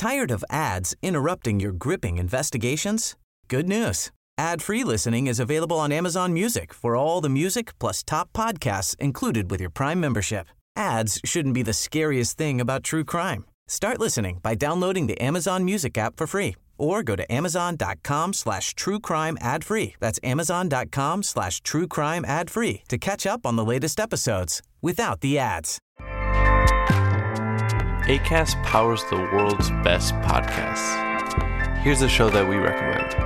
Tired of ads interrupting your gripping investigations? Good news. Ad-free listening is available on Amazon Music for all the music plus top podcasts included with your Prime membership. Ads shouldn't be the scariest thing about true crime. Start listening by downloading the Amazon Music app for free or go to amazon.com/truecrime ad-free. That's amazon.com/truecrime ad-free to catch up on the latest episodes without the ads. Acast powers the world's best podcasts. Here's a show that we recommend.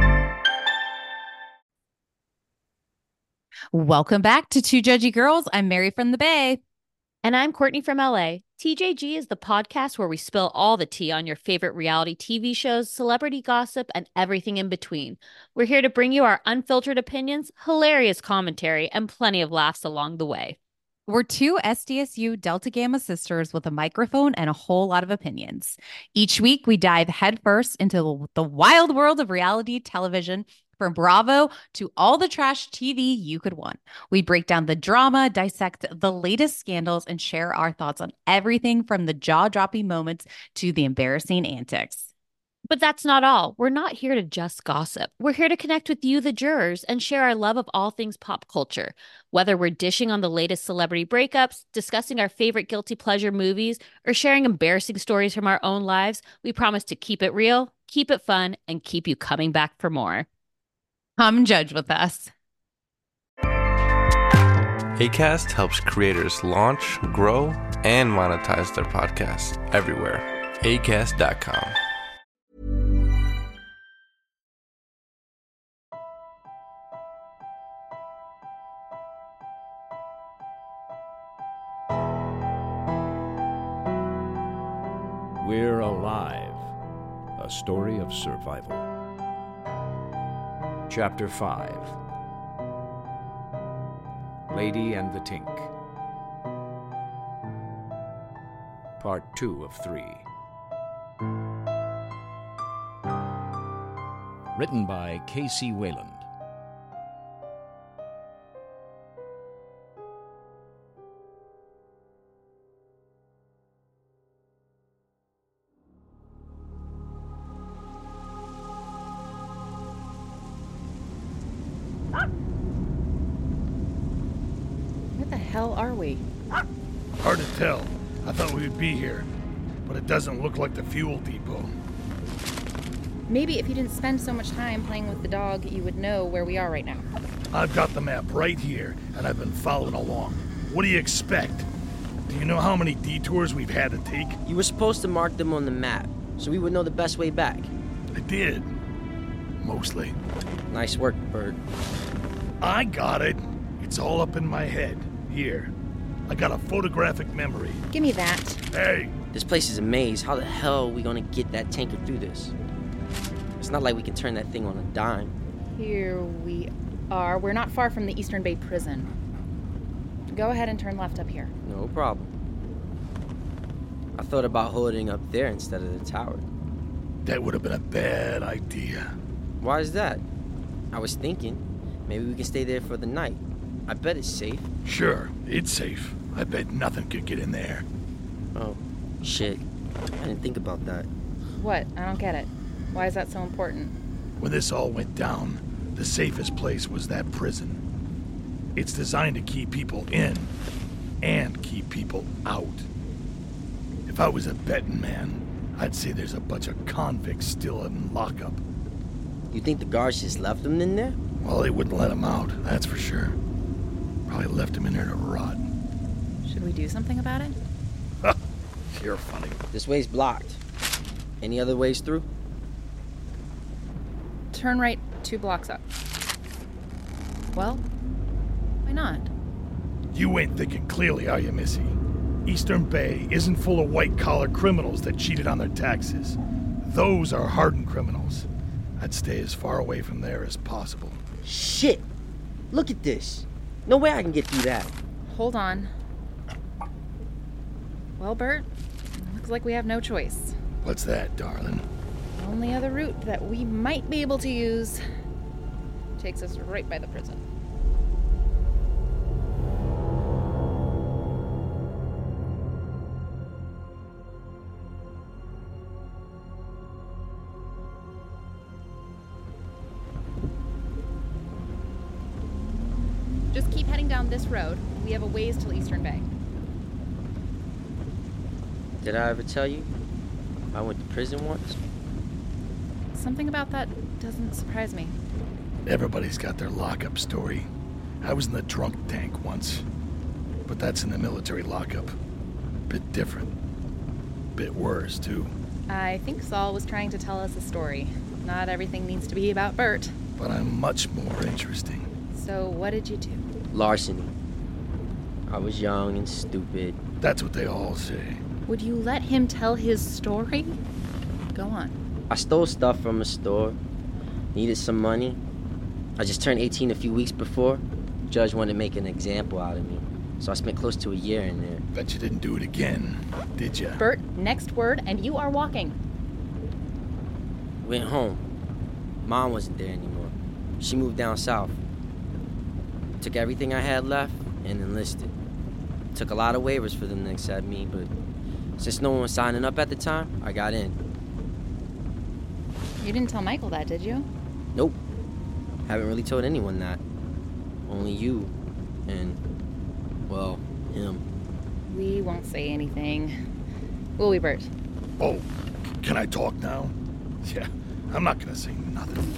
Welcome back to Two Judgy Girls. I'm Mary from the Bay. And I'm Courtney from LA. TJG is the podcast where we spill all the tea on your favorite reality TV shows, celebrity gossip, and everything in between. We're here to bring you our unfiltered opinions, hilarious commentary, and plenty of laughs along the way. We're two SDSU Delta Gamma sisters with a microphone and a whole lot of opinions. Each week, we dive headfirst into the wild world of reality television, from Bravo to all the trash TV you could want. We break down the drama, dissect the latest scandals, and share our thoughts on everything from the jaw-dropping moments to the embarrassing antics. But that's not all. We're not here to just gossip. We're here to connect with you, the jurors, and share our love of all things pop culture. Whether we're dishing on the latest celebrity breakups, discussing our favorite guilty pleasure movies, or sharing embarrassing stories from our own lives, we promise to keep it real, keep it fun, and keep you coming back for more. Come judge with us. Acast helps creators launch, grow, and monetize their podcasts everywhere. Acast.com. We're Alive, a story of survival. Chapter 5, Lady and the Tink. Part 2 of 3. Written by K.C. Wayland. Hell are we? Hard to tell. I thought we would be here, but it doesn't look like the fuel depot. Maybe if you didn't spend so much time playing with the dog, you would know where we are right now. I've got the map right here, and I've been following along. What do you expect? Do you know how many detours we've had to take? You were supposed to mark them on the map, so we would know the best way back. I did. Mostly. Nice work, Bert. I got it. It's all up in my head. Here. I got a photographic memory. Give me that. Hey! This place is a maze. How the hell are we gonna get that tanker through this? It's not like we can turn that thing on a dime. Here we are. We're not far from the Eastern Bay Prison. Go ahead and turn left up here. No problem. I thought about holding up there instead of the tower. That would have been a bad idea. Why is that? I was thinking, maybe we can stay there for the night. I bet it's safe. Sure, it's safe. I bet nothing could get in there. Oh, shit. I didn't think about that. What? I don't get it. Why is that so important? When this all went down, the safest place was that prison. It's designed to keep people in and keep people out. If I was a betting man, I'd say there's a bunch of convicts still in lockup. You think the guards just left them in there? Well, they wouldn't let them out, that's for sure. Probably left him in there to rot. Should we do something about it? You're funny. This way's blocked. Any other ways through? Turn right 2 blocks up. Well, why not? You ain't thinking clearly, are you, Missy? Eastern Bay isn't full of white-collar criminals that cheated on their taxes. Those are hardened criminals. I'd stay as far away from there as possible. Shit! Look at this. No way I can get through that. Hold on. Well, Bert, looks like we have no choice. What's that, darling? The only other route that we might be able to use takes us right by the prison. heading down this road. We have a ways till Eastern Bay. Did I ever tell you I went to prison once? Something about that doesn't surprise me. Everybody's got their lockup story. I was in the drunk tank once, but that's in the military lockup. Bit different. Bit worse, too. I think Saul was trying to tell us a story. Not everything needs to be about Bert. But I'm much more interesting. So what did you do? Larceny. I was young and stupid. That's what they all say. Would you let him tell his story? Go on. I stole stuff from a store. Needed some money. I just turned 18 a few weeks before. Judge wanted to make an example out of me. So I spent close to a year in there. Bet you didn't do it again, did ya? Bert, next word, and you are walking. Went home. Mom wasn't there anymore. She moved down south. Took everything I had left and enlisted. Took a lot of waivers for them to accept me, but since no one was signing up at the time, I got in. You didn't tell Michael that, did you? Nope. Haven't really told anyone that. Only you and, well, him. We won't say anything. Will we, Bert? Oh, can I talk now? Yeah, I'm not gonna say nothing.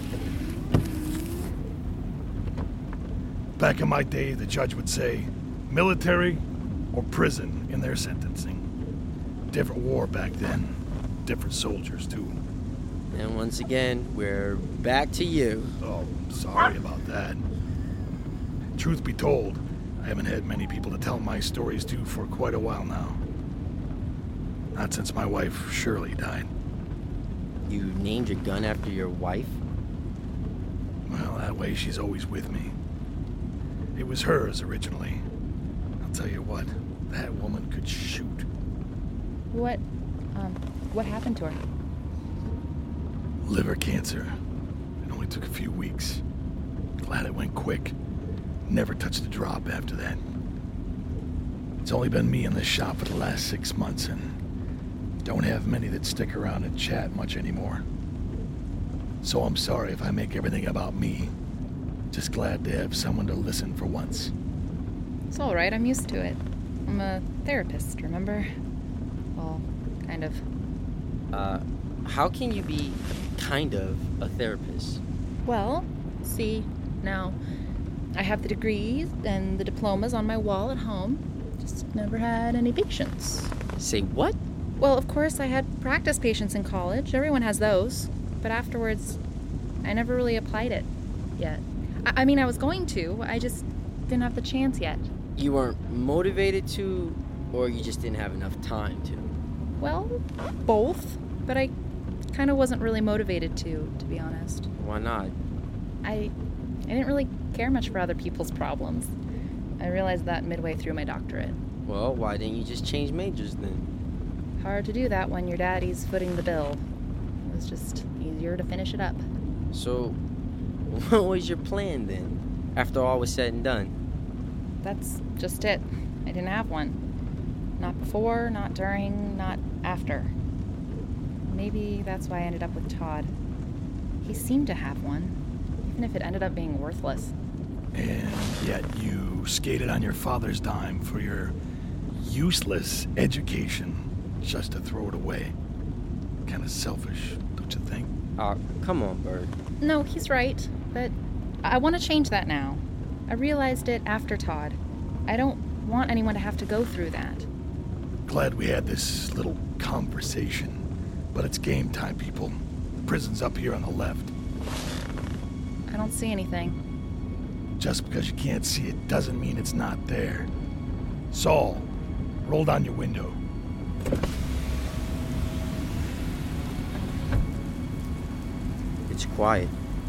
Back in my day, the judge would say, military or prison in their sentencing. Different war back then. Different soldiers, too. And once again, we're back to you. Oh, sorry about that. Truth be told, I haven't had many people to tell my stories to for quite a while now. Not since my wife, Shirley, died. You named your gun after your wife? Well, that way she's always with me. It was hers originally. I'll tell you what, that woman could shoot. What happened to her? Liver cancer. It only took a few weeks. Glad it went quick. Never touched a drop after that. It's only been me in the shop for the last 6 months, and don't have many that stick around and chat much anymore. So I'm sorry if I make everything about me. Just glad to have someone to listen for once. It's all right, I'm used to it. I'm a therapist, remember? Well, kind of. How can you be kind of a therapist? Well, see, now, I have the degrees and the diplomas on my wall at home. Just never had any patients. Say what? Well, of course, I had practice patients in college. Everyone has those. But afterwards, I never really applied it yet. I mean, I was going to. I just didn't have the chance yet. You weren't motivated to, or you just didn't have enough time to? Well, both. But I kind of wasn't really motivated to be honest. Why not? I didn't really care much for other people's problems. I realized that midway through my doctorate. Well, why didn't you just change majors then? Hard to do that when your daddy's footing the bill. It was just easier to finish it up. So, what was your plan then, after all was said and done? That's just it. I didn't have one. Not before, not during, not after. Maybe that's why I ended up with Todd. He seemed to have one, even if it ended up being worthless. And yet you skated on your father's dime for your useless education just to throw it away. Kind of selfish, don't you think? Come on, Bert. No, he's right, but I want to change that now. I realized it after Todd. I don't want anyone to have to go through that. Glad we had this little conversation. But it's game time, people. The prison's up here on the left. I don't see anything. Just because you can't see it doesn't mean it's not there. Saul, roll down your window. It's quiet.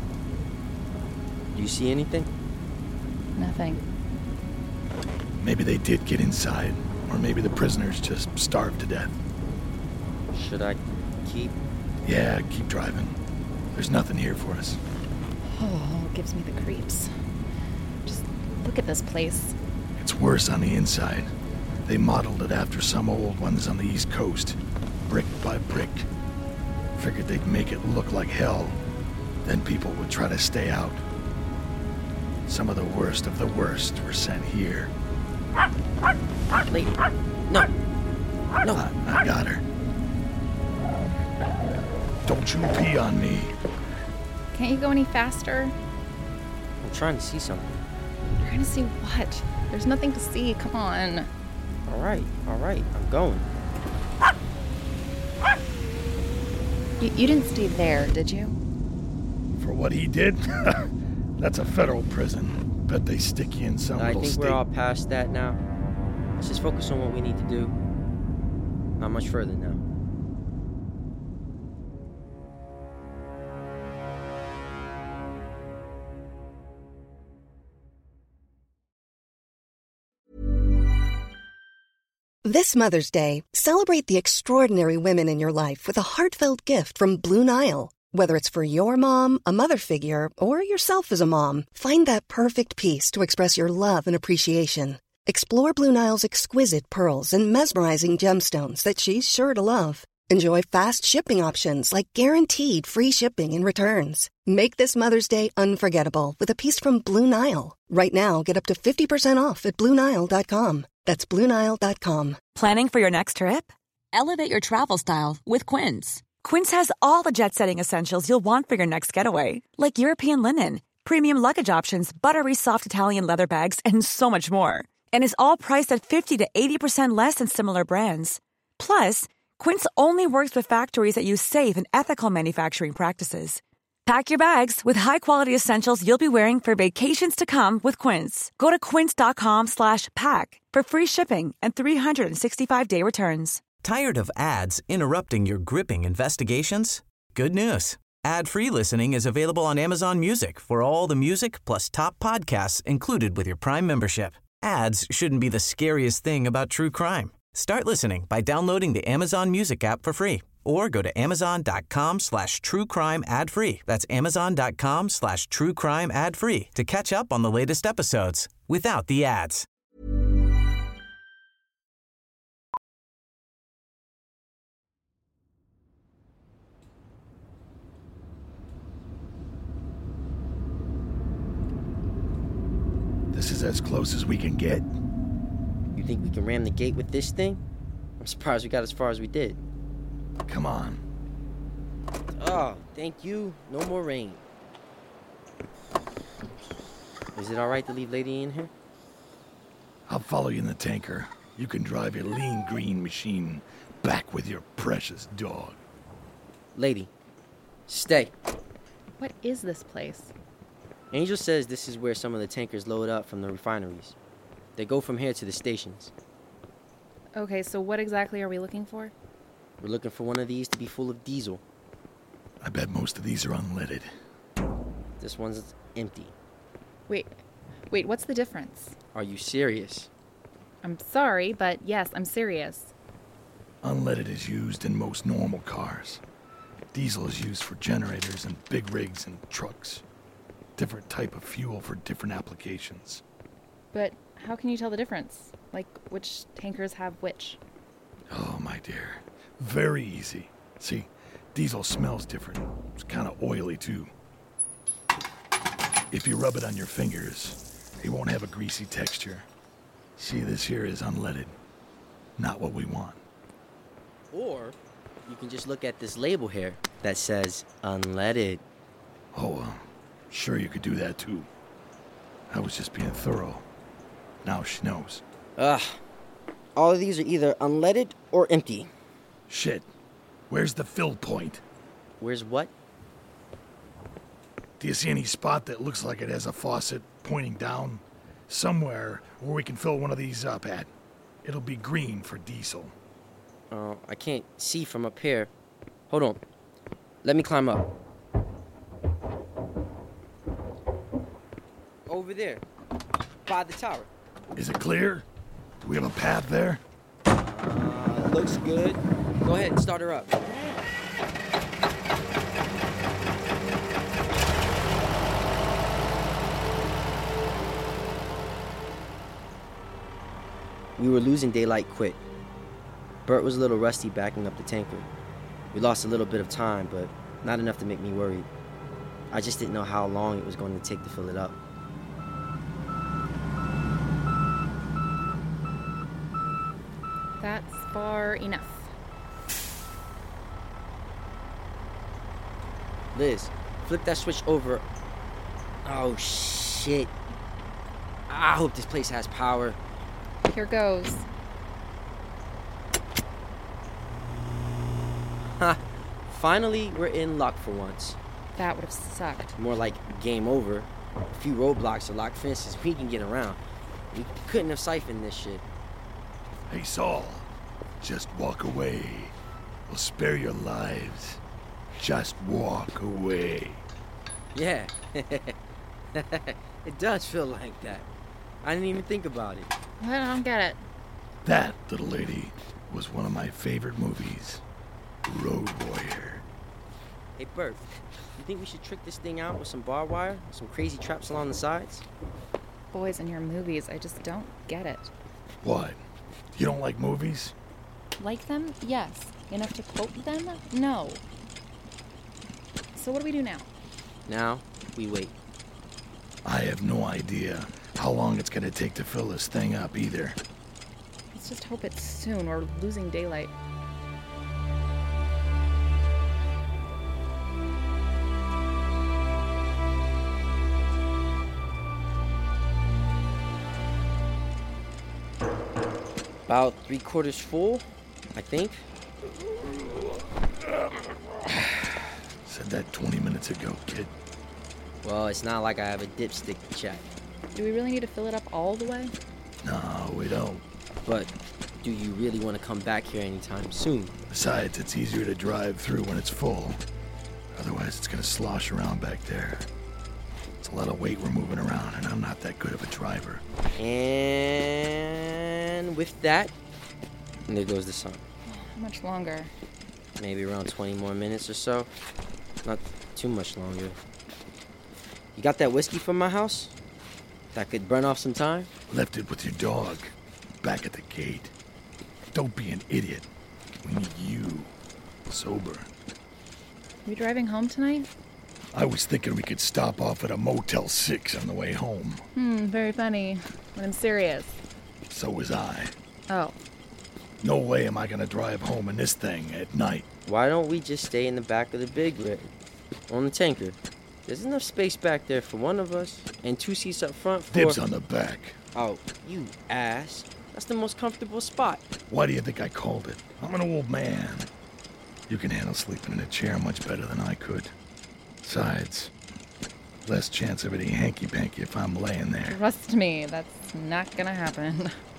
Do you see anything? Nothing. Maybe they did get inside, or maybe the prisoners just starved to death. Should I keep? Yeah, keep driving. There's nothing here for us. Oh, it gives me the creeps. Just look at this place. It's worse on the inside. They modeled it after some old ones on the East Coast, brick by brick. Figured they'd make it look like hell. Then people would try to stay out. Some of the worst were sent here. Lady, no. No. I got her. Don't you pee on me. Can't you go any faster? I'm trying to see something. You're gonna see what? There's nothing to see. Come on. All right. I'm going. You didn't stay there, did you? For what he did? That's a federal prison. Bet they stick you in some I little think state. we're all past that now. Let's just focus on what we need to do. Not much further now. This Mother's Day, celebrate the extraordinary women in your life with a heartfelt gift from Blue Nile. Whether it's for your mom, a mother figure, or yourself as a mom, find that perfect piece to express your love and appreciation. Explore Blue Nile's exquisite pearls and mesmerizing gemstones that she's sure to love. Enjoy fast shipping options like guaranteed free shipping and returns. Make this Mother's Day unforgettable with a piece from Blue Nile. Right now, get up to 50% off at BlueNile.com. That's BlueNile.com. Planning for your next trip? Elevate your travel style with Quince. Quince has all the jet-setting essentials you'll want for your next getaway, like European linen, premium luggage options, buttery soft Italian leather bags, and so much more. And is all priced at 50 to 80% less than similar brands. Plus, Quince only works with factories that use safe and ethical manufacturing practices. Pack your bags with high-quality essentials you'll be wearing for vacations to come with Quince. Go to quince.com/pack for free shipping and 365-day returns. Tired of ads interrupting your gripping investigations? Good news. Ad-free listening is available on Amazon Music for all the music plus top podcasts included with your Prime membership. Ads shouldn't be the scariest thing about true crime. Start listening by downloading the Amazon Music app for free or go to amazon.com/truecrime ad-free. That's amazon.com/truecrime ad-free to catch up on the latest episodes without the ads. This is as close as we can get. You think we can ram the gate with this thing? I'm surprised we got as far as we did. Come on. Oh, thank you. No more rain. Is it all right to leave Lady in here? I'll follow you in the tanker. You can drive your lean green machine back with your precious dog. Lady, stay. What is this place? Angel says this is where some of the tankers load up from the refineries. They go from here to the stations. Okay, so what exactly are we looking for? We're looking for one of these to be full of diesel. I bet most of these are unleaded. This one's empty. Wait, what's the difference? Are you serious? I'm sorry, but yes, I'm serious. Unleaded is used in most normal cars. Diesel is used for generators and big rigs and trucks. Different type of fuel for different applications. But how can you tell the difference? Like, which tankers have which? Oh, my dear. Very easy. See, diesel smells different. It's kind of oily, too. If you rub it on your fingers, it won't have a greasy texture. See, this here is unleaded. Not what we want. Or you can just look at this label here that says unleaded. Oh, sure you could do that, too. I was just being thorough. Now she knows. All of these are either unleaded or empty. Shit. Where's the fill point? Where's what? Do you see any spot that looks like it has a faucet pointing down? Somewhere where we can fill one of these up at. It'll be green for diesel. I can't see from up here. Hold on. Let me climb up. Over there. By the tower. Is it clear? Do we have a path there? Looks good. Go ahead and start her up. We were losing daylight quick. Bert was a little rusty backing up the tanker. We lost a little bit of time, but not enough to make me worried. I just didn't know how long it was going to take to fill it up. far enough. Liz, flip that switch over. Oh, shit. I hope this place has power. Here goes. Ha! Finally, we're in luck for once. That would have sucked. More like game over. A few roadblocks or locked fences, we can get around. We couldn't have siphoned this shit. Hey, Saul. Just walk away. We'll spare your lives. Just walk away. Yeah. It does feel like that. I didn't even think about it. I don't get it. That, little lady, was one of my favorite movies. Road Warrior. Hey, Bert, you think we should trick this thing out with some barbed wire? Some crazy traps along the sides? Boys in your movies, I just don't get it. What? You don't like movies? Like them? Yes. Enough to quote them? No. So what do we do now? Now, we wait. I have no idea how long it's gonna take to fill this thing up either. Let's just hope it's soon. We're losing daylight. About 3/4 full, I think. Said that 20 minutes ago, kid. Well, it's not like I have a dipstick to check. Do we really need to fill it up all the way? No, we don't. But do you really want to come back here anytime soon? Besides, it's easier to drive through when it's full. Otherwise, it's gonna slosh around back there. It's a lot of weight we're moving around, and I'm not that good of a driver. And with that, and there goes the sun. How much longer? Maybe around 20 more minutes or so. Not too much longer. You got that whiskey from my house? That could burn off some time? Left it with your dog, back at the gate. Don't be an idiot. We need you, sober. We driving home tonight? I was thinking we could stop off at a Motel 6 on the way home. Very funny. When I'm serious. So was I. Oh. No way am I gonna drive home in this thing at night. Why don't we just stay in the back of the big rig? On the tanker. There's enough space back there for one of us, and 2 seats up front for... Dibs on the back. Oh, you ass. That's the most comfortable spot. Why do you think I called it? I'm an old man. You can handle sleeping in a chair much better than I could. Besides, less chance of any hanky-panky if I'm laying there. Trust me, that's not gonna happen.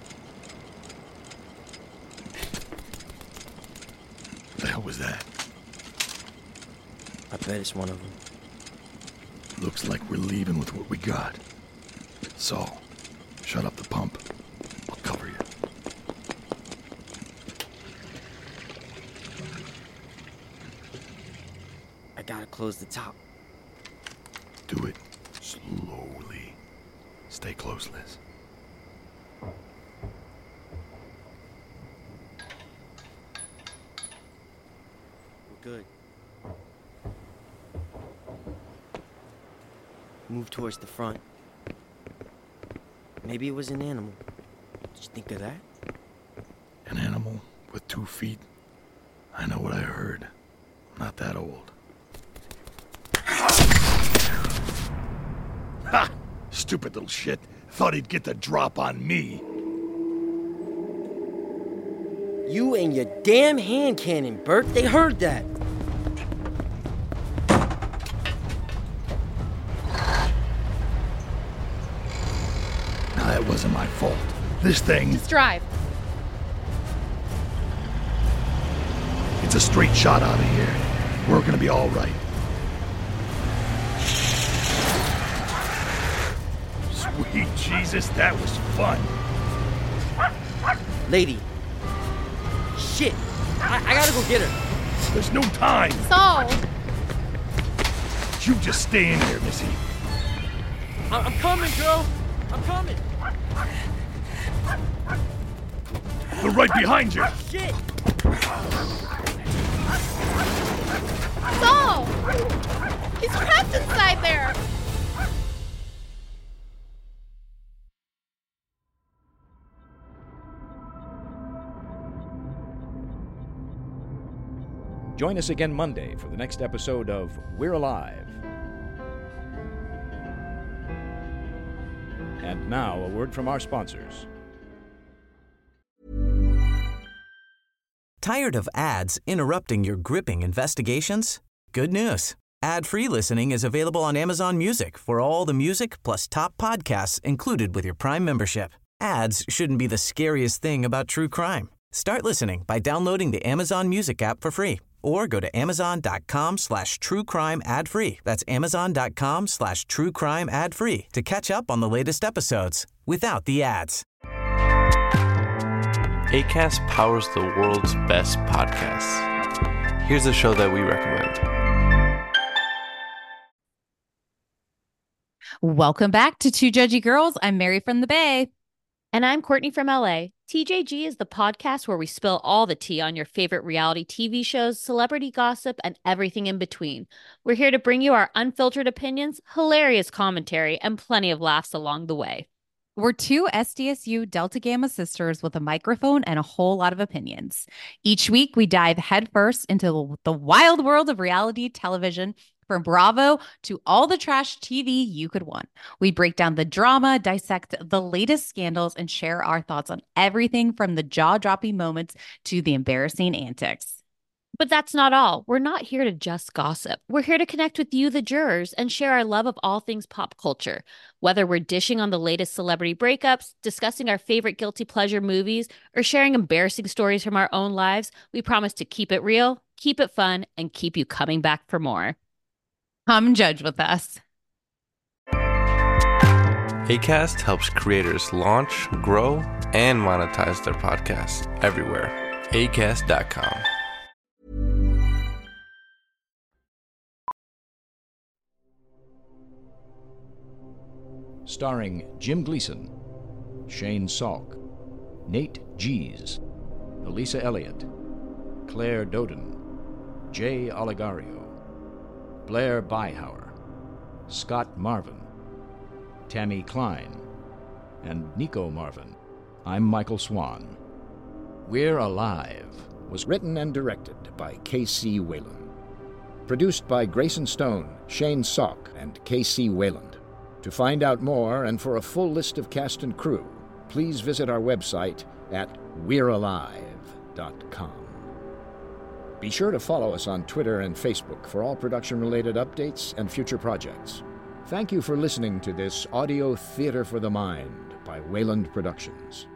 What the hell was that? I bet it's one of them. Looks like we're leaving with what we got. Saul, shut up the pump. I'll cover you. I gotta close the top. Do it slowly. Stay close, Liz. We're good. Move towards the front. Maybe it was an animal. Did you think of that? An animal with 2 feet? I know what I heard. I'm not that old. Ha! Stupid little shit. Thought he'd get the drop on me. You and your damn hand cannon, Bert. They heard that. Now, that wasn't my fault. This thing... Just drive. It's a straight shot out of here. We're gonna be all right. Sweet Jesus, that was fun. Lady. Shit. I gotta go get her. There's no time. Saul! You just stay in here, Missy. I'm coming, girl. I'm coming. They're right behind you. Shit. Saul! He's trapped inside there! Join us again Monday for the next episode of We're Alive. And now, a word from our sponsors. Tired of ads interrupting your gripping investigations? Good news. Ad-free listening is available on Amazon Music for all the music plus top podcasts included with your Prime membership. Ads shouldn't be the scariest thing about true crime. Start listening by downloading the Amazon Music app for free or go to amazon.com/truecrime ad-free. That's amazon.com/truecrime ad-free to catch up on the latest episodes without the ads. Acast powers the world's best podcasts. Here's a show that we recommend. Welcome back to Two Judgy Girls. I'm Mary from the Bay. And I'm Courtney from LA. TJG is the podcast where we spill all the tea on your favorite reality TV shows, celebrity gossip, and everything in between. We're here to bring you our unfiltered opinions, hilarious commentary, and plenty of laughs along the way. We're two SDSU Delta Gamma sisters with a microphone and a whole lot of opinions. Each week, we dive headfirst into the wild world of reality television, from Bravo to all the trash TV you could want. We break down the drama, dissect the latest scandals, and share our thoughts on everything from the jaw-dropping moments to the embarrassing antics. But that's not all. We're not here to just gossip. We're here to connect with you, the jurors, and share our love of all things pop culture. Whether we're dishing on the latest celebrity breakups, discussing our favorite guilty pleasure movies, or sharing embarrassing stories from our own lives, we promise to keep it real, keep it fun, and keep you coming back for more. Come judge with us. Acast helps creators launch, grow, and monetize their podcasts everywhere. Acast.com. Starring Jim Gleason, Shane Salk, Nate Gies, Elisa Elliott, Claire Doden, Jay Oligario, Blair Byhauer, Scott Marvin, Tammy Klein, and Nico Marvin. I'm Michael Swan. We're Alive was written and directed by K.C. Wayland. Produced by Grayson Stone, Shane Salk, and K.C. Wayland. To find out more and for a full list of cast and crew, please visit our website at we'realive.com. Be sure to follow us on Twitter and Facebook for all production-related updates and future projects. Thank you for listening to this audio theater for the mind by Wayland Productions.